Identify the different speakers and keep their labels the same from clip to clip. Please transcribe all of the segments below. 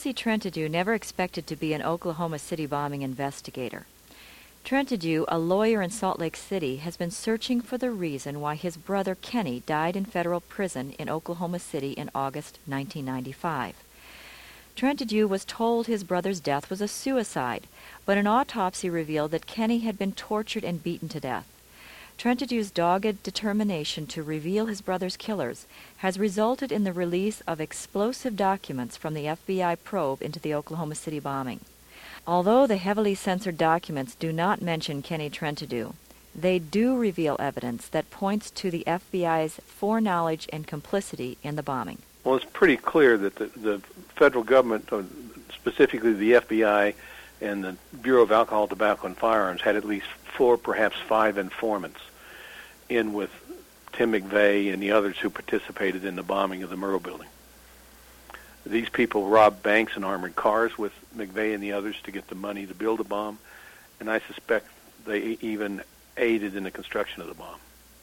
Speaker 1: Jesse Trentadue never expected to be an Oklahoma City bombing investigator. Trentadue, a lawyer in Salt Lake City, has been searching for the reason why his brother Kenny died in federal prison in Oklahoma City in August 1995. Trentadue was told his brother's death was a suicide, but an autopsy revealed that Kenny had been tortured and beaten to death. Trentadue's dogged determination to reveal his brother's killers has resulted in the release of explosive documents from the FBI probe into the Oklahoma City bombing. Although the heavily censored documents do not mention Kenny Trentadue, they do reveal evidence that points to the FBI's foreknowledge and complicity in the bombing.
Speaker 2: Well, it's pretty clear that the federal government, specifically the FBI and the Bureau of Alcohol, Tobacco, and Firearms, had at least 4, perhaps 5 informants in with Tim McVeigh and the others who participated in the bombing of the Murrah building. These people robbed banks and armored cars with McVeigh and the others to get the money to build a bomb, and I suspect they even aided in the construction of the bomb.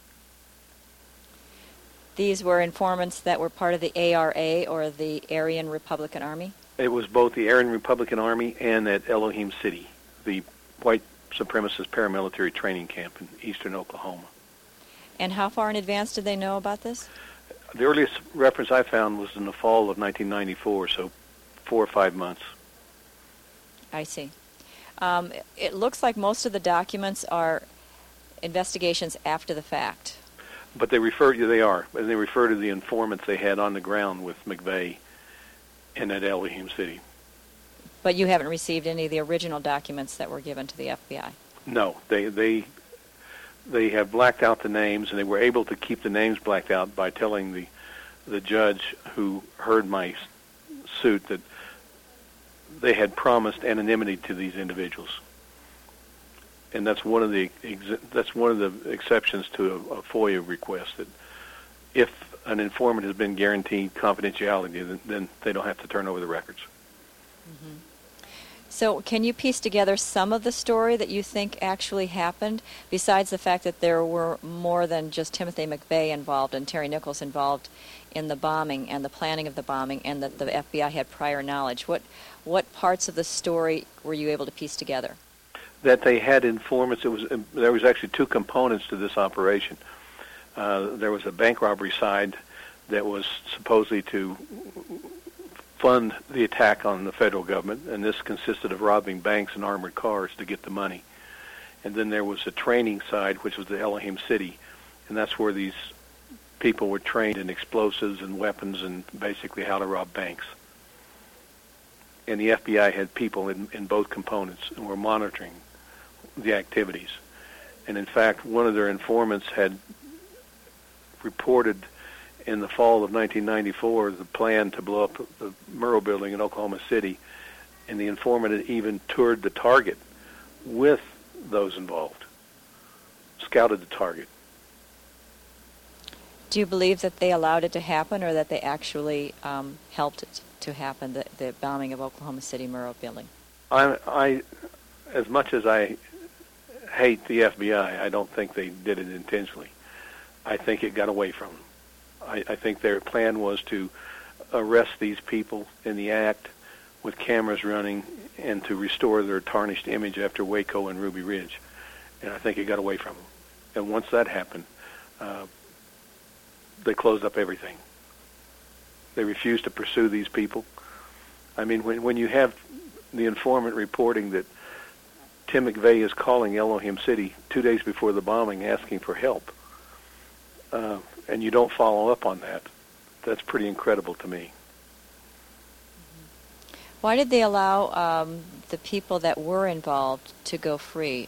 Speaker 1: These were informants that were part of the ARA, or the Aryan Republican Army?
Speaker 2: It was both the Aryan Republican Army and at Elohim City, the white supremacist paramilitary training camp in eastern Oklahoma.
Speaker 1: And how far in advance did they know about this?
Speaker 2: The earliest reference I found was in the fall of 1994, so 4 or 5 months.
Speaker 1: I see. It looks like most of the documents are investigations after the fact.
Speaker 2: But they refer to the informants they had on the ground with McVeigh and at Elohim City.
Speaker 1: But you haven't received any of the original documents that were given to the FBI?
Speaker 2: No, they have blacked out the names, and they were able to keep the names blacked out by telling the judge who heard my suit that they had promised anonymity to these individuals. And that's one of the exceptions to a FOIA request, that if an informant has been guaranteed confidentiality, then they don't have to turn over the records.
Speaker 1: Mm-hmm. So can you piece together some of the story that you think actually happened, besides the fact that there were more than just Timothy McVeigh involved and Terry Nichols involved in the bombing and the planning of the bombing, and that the FBI had prior knowledge? What parts of the story were you able to piece together?
Speaker 2: That they had informants. There was actually 2 components to this operation. There was a bank robbery side that was supposedly to fund the attack on the federal government, and this consisted of robbing banks and armored cars to get the money. And then there was a training side, which was the Elohim City, and that's where these people were trained in explosives and weapons and basically how to rob banks. And the FBI had people in both components and were monitoring the activities. And in fact, one of their informants had reported in the fall of 1994 the plan to blow up the Murrah building in Oklahoma City, and the informant had even toured the target with those involved, scouted the target.
Speaker 1: Do you believe that they allowed it to happen, or that they actually helped it to happen, the bombing of Oklahoma City Murrah building?
Speaker 2: I, as much as I hate the FBI, I don't think they did it intentionally. I think it got away from them. I think their plan was to arrest these people in the act with cameras running and to restore their tarnished image after Waco and Ruby Ridge. And I think it got away from them. And once that happened, they closed up everything. They refused to pursue these people. I mean, when you have the informant reporting that Tim McVeigh is calling Elohim City 2 days before the bombing asking for help, and you don't follow up on that, that's pretty incredible to me.
Speaker 1: Why did they allow the people that were involved to go free?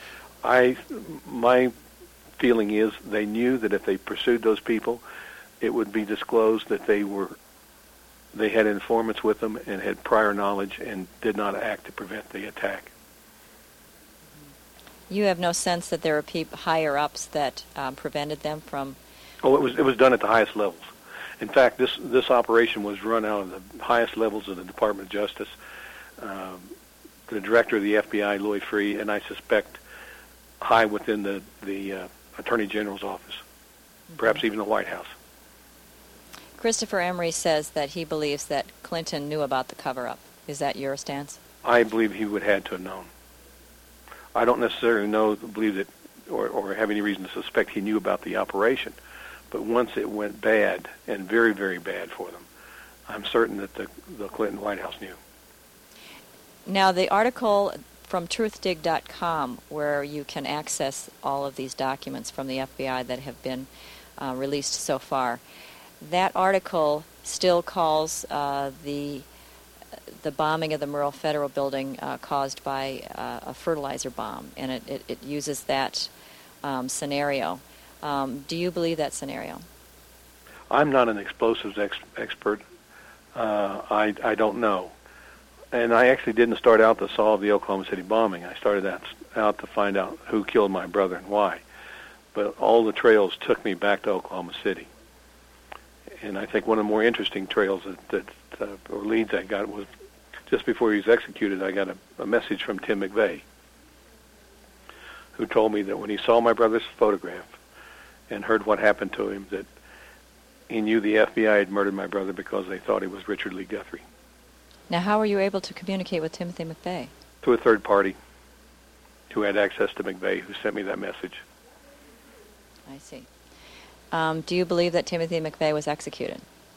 Speaker 2: My feeling is they knew that if they pursued those people, it would be disclosed that they had informants with them and had prior knowledge and did not act to prevent the attack.
Speaker 1: You have no sense that there were higher ups that prevented them from?
Speaker 2: Oh, it was done at the highest levels. In fact, this operation was run out of the highest levels of the Department of Justice. The director of the FBI, Lloyd Free, and I suspect high within the Attorney General's office, perhaps even the White House.
Speaker 1: Christopher Emery says that he believes that Clinton knew about the cover-up. Is that your stance?
Speaker 2: I believe he would have had to have known. I don't necessarily believe that, or have any reason to suspect he knew about the operation. But once it went bad, and very, very bad for them, I'm certain that the Clinton White House knew.
Speaker 1: Now, the article from truthdig.com, where you can access all of these documents from the FBI that have been released so far, that article still calls the bombing of the Murrah Federal Building caused by a fertilizer bomb, and it uses that scenario. Do you believe that scenario?
Speaker 2: I'm not an explosives expert. I don't know. And I actually didn't start out to solve the Oklahoma City bombing. I started out to find out who killed my brother and why. But all the trails took me back to Oklahoma City. And I think one of the more interesting trails or leads I got was just before he was executed. I got a message from Tim McVeigh, who told me that when he saw my brother's photograph and heard what happened to him, that he knew the FBI had murdered my brother because they thought he was Richard Lee Guthrie.
Speaker 1: Now, how were you able to communicate with Timothy McVeigh?
Speaker 2: Through a third party who had access to McVeigh, who sent me that message.
Speaker 1: I see. Do you believe that Timothy McVeigh was executed?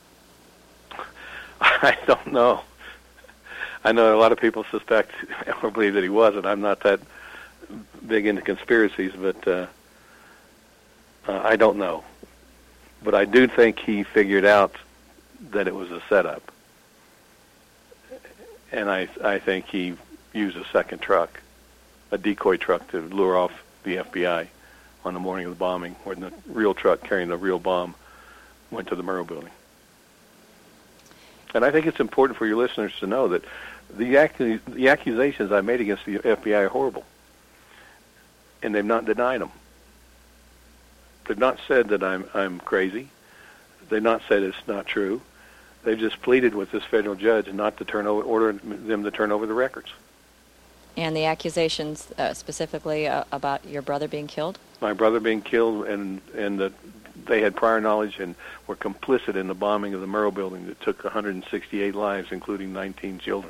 Speaker 2: I don't know. I know a lot of people suspect or believe that he wasn't. I'm not that big into conspiracies, but I don't know. But I do think he figured out that it was a setup. And I think he used a second truck, a decoy truck, to lure off the FBI on the morning of the bombing, when the real truck carrying the real bomb went to the Murrah Building. And I think it's important for your listeners to know that the accusations I made against the FBI are horrible, and they've not denied them. They've not said that I'm crazy. They've not said it's not true. They've just pleaded with this federal judge not to order them to turn over the records.
Speaker 1: And the accusations specifically about your brother being killed?
Speaker 2: My brother being killed, and that they had prior knowledge and were complicit in the bombing of the Murrah Building that took 168 lives, including 19 children.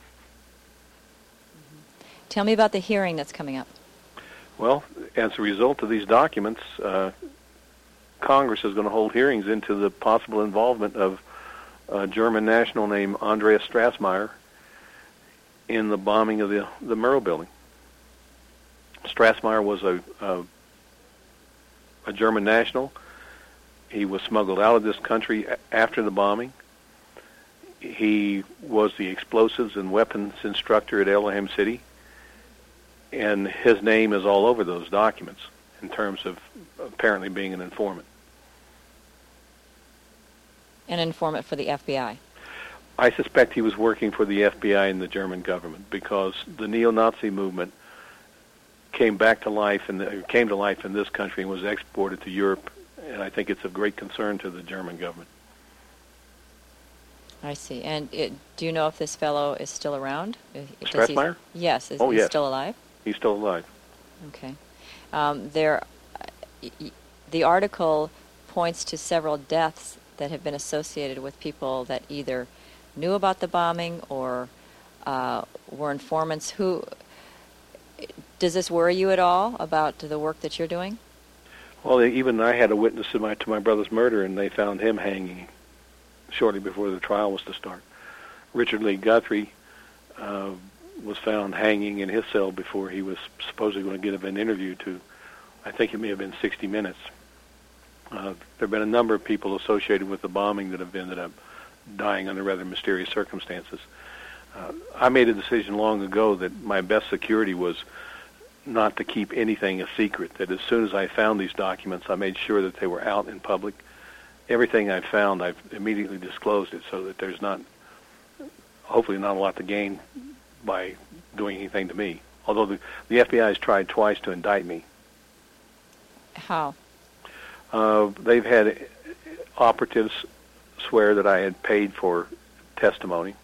Speaker 1: Mm-hmm. Tell me about the hearing that's coming up.
Speaker 2: Well, as a result of these documents, Congress is going to hold hearings into the possible involvement of a German national named Andreas Strassmeyer in the bombing of the Murrah Building. Strassmeyer was a German national. He was smuggled out of this country after the bombing. He was the explosives and weapons instructor at Elohim City, and his name is all over those documents in terms of apparently being an informant.
Speaker 1: An informant for the FBI?
Speaker 2: I suspect he was working for the FBI and the German government, because the neo-Nazi movement came to life in this country and was exported to Europe, and I think it's of great concern to the German government.
Speaker 1: I see. And do you know if this fellow is still around?
Speaker 2: Strassmeyer?
Speaker 1: Yes. Is he still alive?
Speaker 2: He's still alive.
Speaker 1: Okay. The article points to several deaths that have been associated with people that either knew about the bombing or were informants. Does this worry you at all about the work that you're doing?
Speaker 2: Well, even I had a witness to my brother's murder, and they found him hanging shortly before the trial was to start. Richard Lee Guthrie was found hanging in his cell before he was supposedly going to give an interview to, I think it may have been 60 Minutes. There have been a number of people associated with the bombing that have ended up dying under rather mysterious circumstances. I made a decision long ago that my best security was not to keep anything a secret, that as soon as I found these documents, I made sure that they were out in public. Everything I found, I've immediately disclosed it, so that there's hopefully not a lot to gain by doing anything to me. Although the FBI has tried twice to indict me.
Speaker 1: How?
Speaker 2: They've had operatives swear that I had paid for testimony,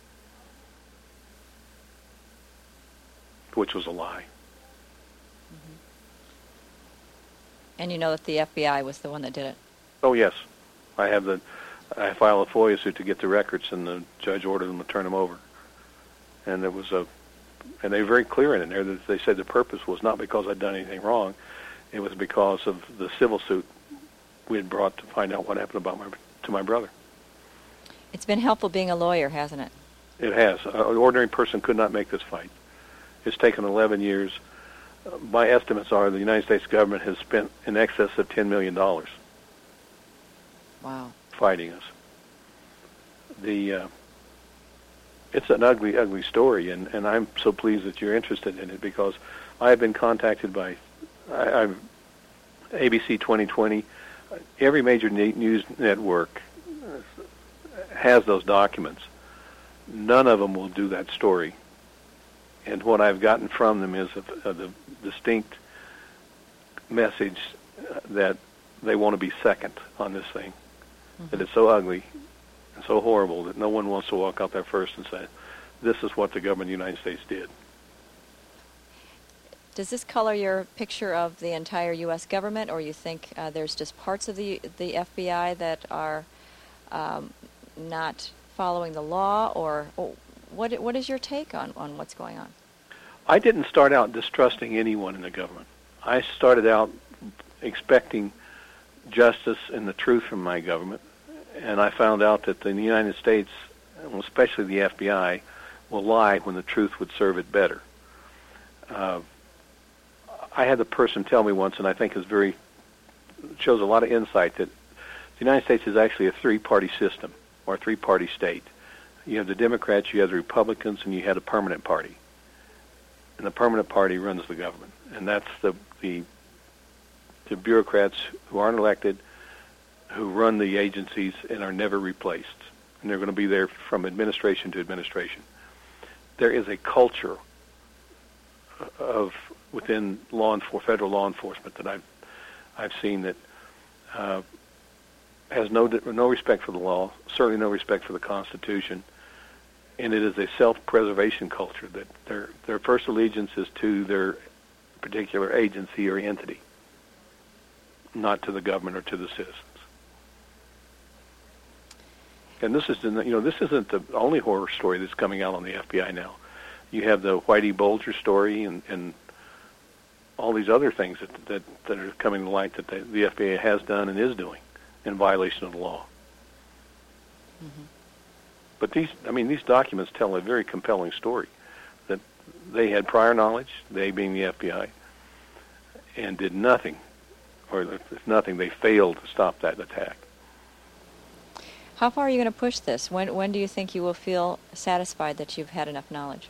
Speaker 2: which was a lie.
Speaker 1: Mm-hmm. And you know that the FBI was the one that did it?
Speaker 2: Oh, yes. I have the I filed a FOIA suit to get the records, and the judge ordered them to turn them over. And there was and they were very clear in there that they said the purpose was not because I'd done anything wrong. It was because of the civil suit we had brought to find out what happened to my brother.
Speaker 1: It's been helpful being a lawyer, hasn't it?
Speaker 2: It has. An ordinary person could not make this fight. It's taken 11 years. My estimates are the United States government has spent in excess of $10 million.
Speaker 1: Wow.
Speaker 2: Fighting us. It's an ugly, ugly story, and I'm so pleased that you're interested in it, because I have been contacted by ABC 2020. Every major news network has those documents. None of them will do that story. And what I've gotten from them is the distinct message that they want to be second on this thing, that it's so ugly and so horrible that no one wants to walk out there first and say, this is what the government of the United States did.
Speaker 1: Does this color your picture of the entire U.S. government, or you think there's just parts of the FBI that are not following the law, or what is your take on what's going on?
Speaker 2: I didn't start out distrusting anyone in the government. I started out expecting justice and the truth from my government, and I found out that in the United States, especially the FBI, will lie when the truth would serve it better. I had a person tell me once, and I think shows a lot of insight, that the United States is actually a three-party system, or a three-party state. You have the Democrats, you have the Republicans, and you have a permanent party. And the permanent party runs the government. And that's the bureaucrats who aren't elected, who run the agencies and are never replaced. And they're going to be there from administration to administration. There is a culture within federal law enforcement that I've seen that has no respect for the law, certainly no respect for the Constitution, and it is a self-preservation culture that their first allegiance is to their particular agency or entity, not to the government or to the citizens. And this isn't the only horror story that's coming out on the FBI now. You have the Whitey Bulger story and all these other things that are coming to light that the FBI has done and is doing in violation of the law. Mm-hmm. But these documents tell a very compelling story, that they had prior knowledge, they being the FBI, and did nothing, or if nothing, they failed to stop that attack.
Speaker 1: How far are you going to push this? When do you think you will feel satisfied that you've had enough knowledge?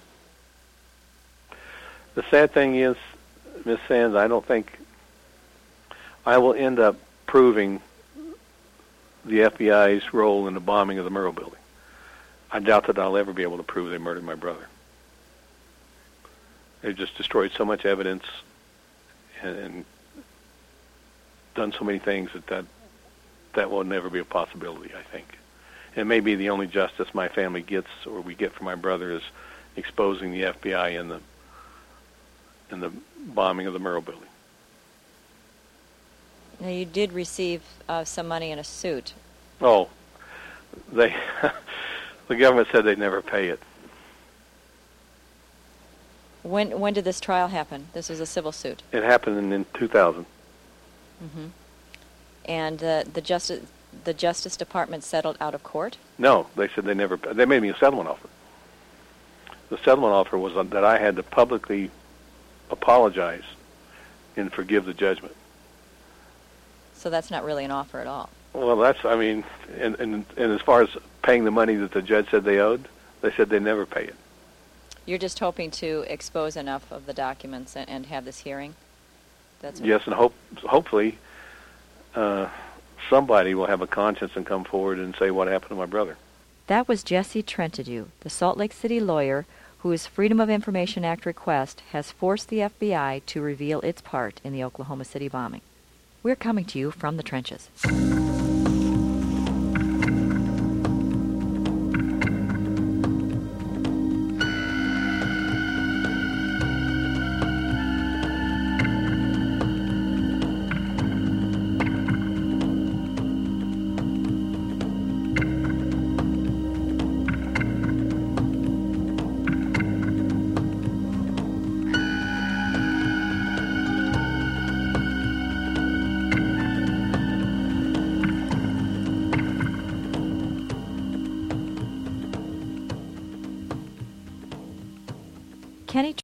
Speaker 2: The sad thing is, Ms. Sands, I don't think I will end up proving the FBI's role in the bombing of the Murrah building. I doubt that I'll ever be able to prove they murdered my brother. They've just destroyed so much evidence and done so many things that will never be a possibility, I think. And maybe the only justice my family gets, or we get from my brother, is exposing the FBI in the bombing of the Murrah building.
Speaker 1: Now, you did receive some money in a suit.
Speaker 2: Oh, the government said they'd never pay it.
Speaker 1: When did this trial happen? This was a civil suit.
Speaker 2: It happened in 2000.
Speaker 1: Mm-hmm. And the Justice Department settled out of court?
Speaker 2: No, they said they made me a settlement offer. The settlement offer was that I had to publicly apologize and forgive the judgment.
Speaker 1: So that's not really an offer at all.
Speaker 2: Well, and as far as paying the money that the judge said they owed, they said they'd never pay it.
Speaker 1: You're just hoping to expose enough of the documents and have this hearing?
Speaker 2: Yes, and hopefully somebody will have a conscience and come forward and say what happened to my brother.
Speaker 1: That was Jesse Trentadue, the Salt Lake City lawyer whose Freedom of Information Act request has forced the FBI to reveal its part in the Oklahoma City bombing. We're coming to you from the trenches. Kenny